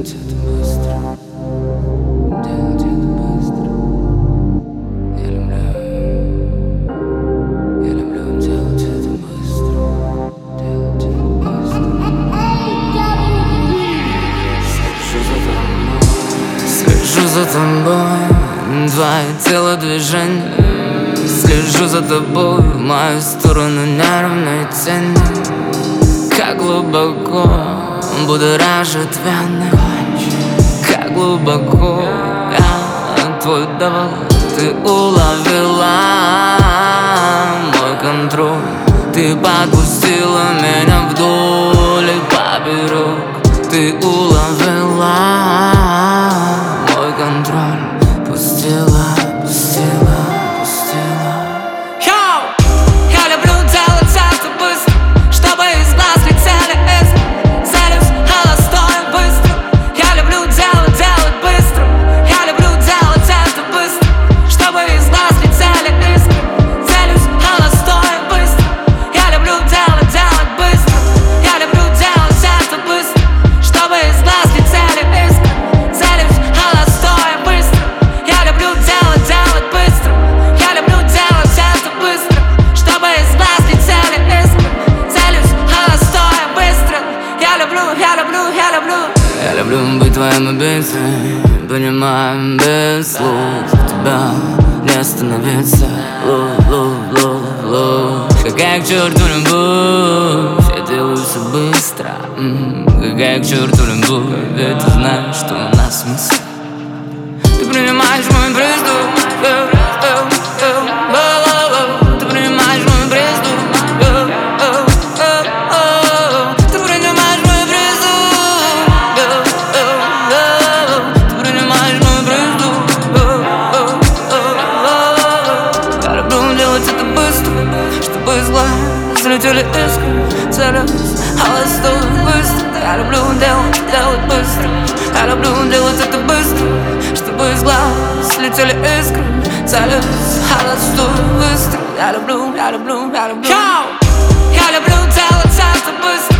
делать это быстро. Делать это быстро. Я люблю делать это быстро. Делать это быстро. Слежу за тобой, твои телодвижения. Слежу за тобой, в мою сторону неровной тени. Как глубоко будоражит вены, как глубоко я твой довод. Ты уловила мой контроль, ты подпустила меня вдоль и поперек. Ты уловила мой контроль, пустила. Я люблю быть твоим убийцей, понимаю без слов. Тебя не остановиться. Какая к черту любовь, я делаю все быстро. Какая к черту любовь, ведь ты знаешь, что у нас смысл. Ты принимаешь мой приступ. Ты принимаешь мой приступ. Чтобы из глаз взлетели искры, целились, холостой быстро. Я люблю делать быстро. Я люблю делать это быстро. Чтобы из глаз взлетели искры, целились, холостой быстро. Я люблю. Я люблю делать это быстро.